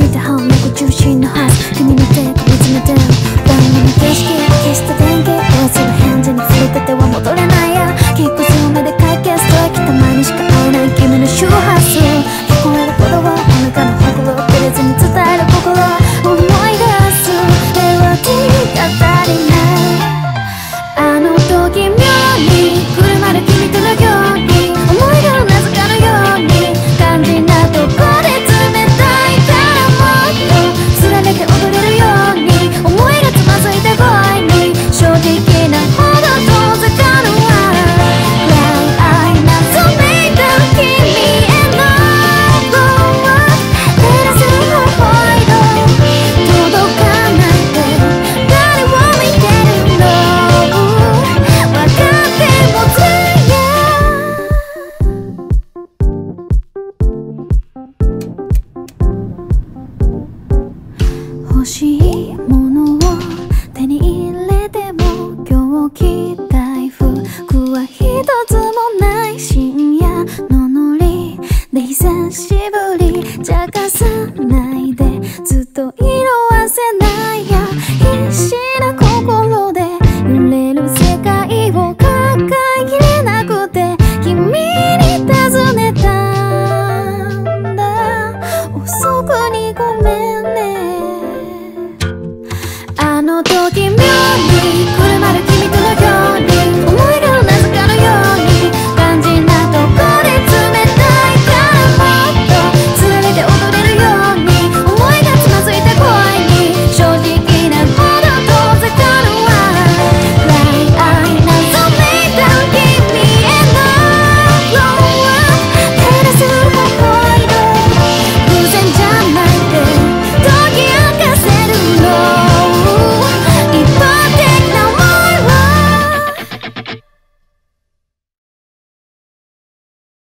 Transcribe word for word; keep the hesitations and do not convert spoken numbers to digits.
見て半猫中心のはず君の手が見つめてる晩の景色消した電気忘れ返事に触れてては戻れないや結構強めで解決ときたまにしか会えない君の周波数聞こえることはお腹のほくろ照れずに伝える心思い出すメロディーが足りないあの時妙に車で君とのように思い出をなぜかのように肝心なとこで冷たいからもっとつられて踊れるように思いがつまずいた声に正直なほど遠ざかるわ恋愛謎めいた君への棒は照らす方法へと届かないで誰を見てるの分かってもつや欲しいものを手に入れても今日着たい服は一つもない深夜のノリで久しぶり茶化さないでずっと